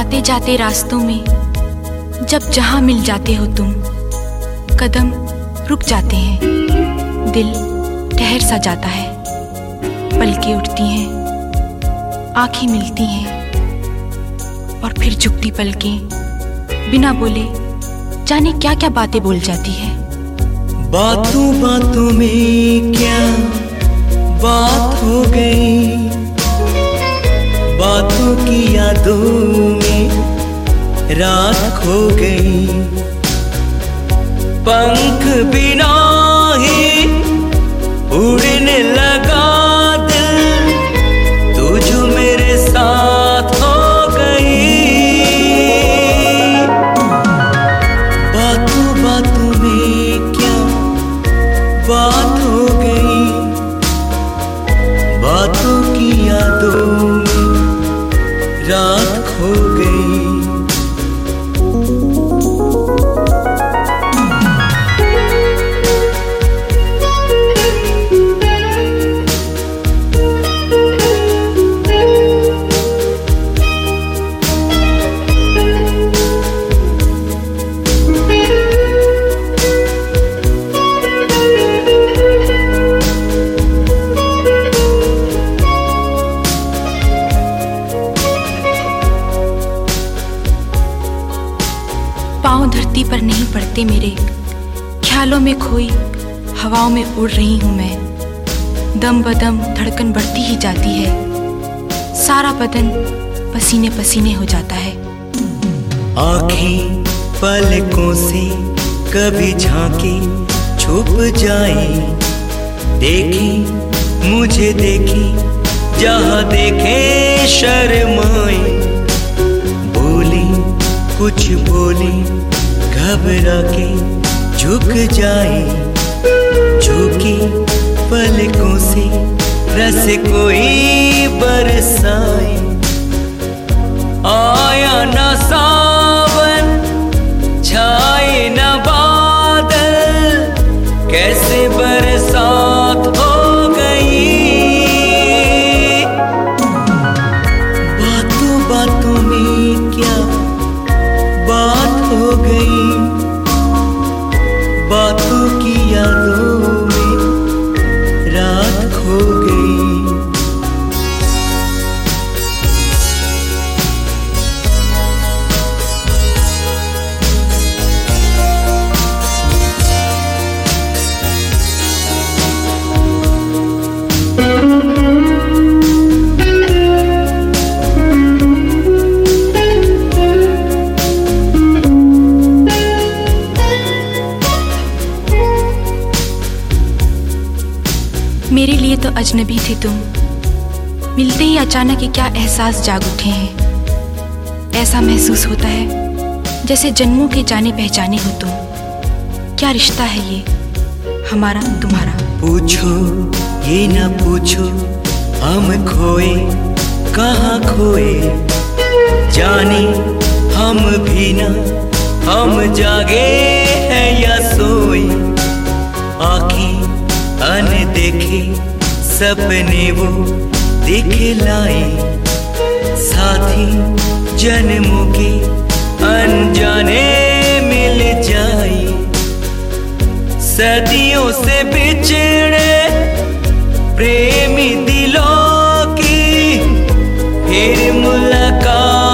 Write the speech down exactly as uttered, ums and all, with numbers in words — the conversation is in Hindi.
आते जाते रास्तों में जब जहां मिल जाते हो तुम, कदम रुक जाते हैं, दिल ठहर सा जाता है, पलकें उठती हैं, आंखें मिलती हैं और फिर झुकती पलकें बिना बोले जाने क्या क्या बातें बोल जाती है। बातों बातों में क्या बात हो गई, बातों की यादों में रात खो गई। पंख बिना ही उड़ने लगा दिल, तू जो मेरे साथ हो गई। बातों बातों में क्या बात हो गई, बातों की यादों में रात खो गई। पाँव धरती पर नहीं पड़ते मेरे, ख्यालों में खोई हवाओं में उड़ रही हूँ मैं। दम बदम धड़कन बढ़ती ही जाती है, सारा बदन पसीने पसीने हो जाता है। आँखें पलकों से कभी झांके छुप जाए, देखी मुझे देखी जहाँ देखे शर्माए। बोली कुछ बोली घबरा के झुक जाए, झुकी पलकों से रस कोई बरसाए। आया ना सावन छाए ना बादल, कैसे बरसात हो गई। बातों बातों में क्या बात हो गई, बातों की यादों में रात खो गई। मेरे लिए तो अजनबी थे तुम, मिलते ही अचानक ये क्या एहसास जाग उठे हैं। ऐसा महसूस होता है जैसे जन्मों के जाने पहचाने हो तुम। क्या रिश्ता है ये हमारा तुम्हारा। पूछो ये ना पूछो हम खोए कहाँ खोए, जाने हम भी ना हम जागे हैं या सोए। आँखें अनदेखे सपने वो दिखलाए, साथी जन्मों के अनजाने मिल जाए। सदियों से बिछड़े प्रेमी दिलों की फिर मुलाकात